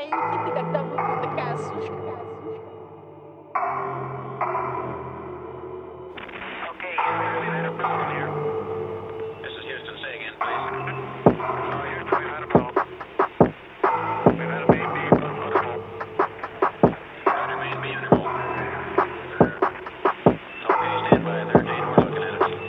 Ты когда выпил такая сушка. Okay, we've had a problem here. This is Houston. Say again, please. Houston, we've had a problem. We've had a main beam unhookable. Got a main beam unhookable. Okay, stand by there, Dane. We're looking at it.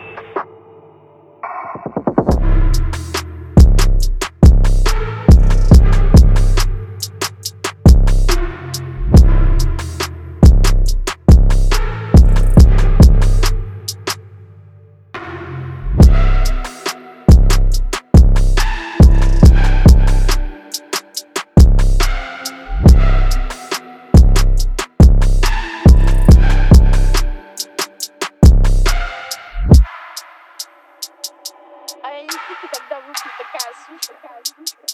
А я не пью, когда выпил такая сушка.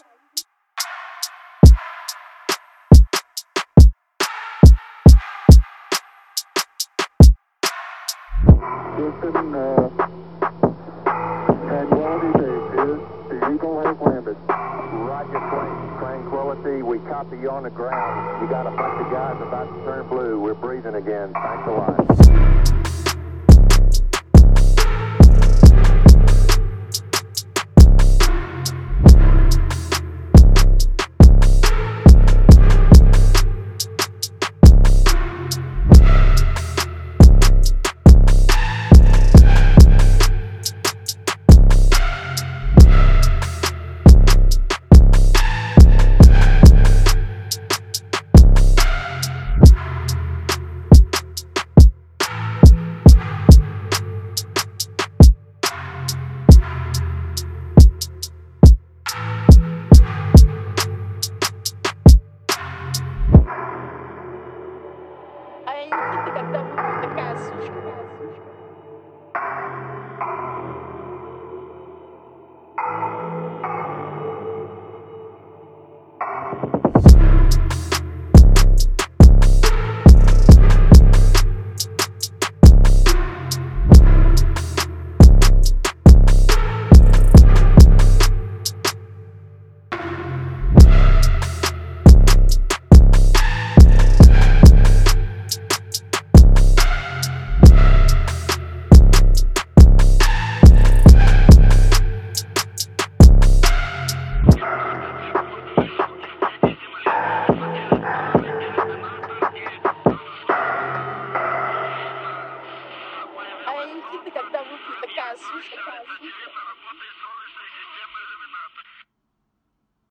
Houston, Tranquility Base, the Eagle has landed. Roger, Tranquility, we copy you on the ground. You got a bunch of guys about to turn blue. We're breathing again. Thanks a lot.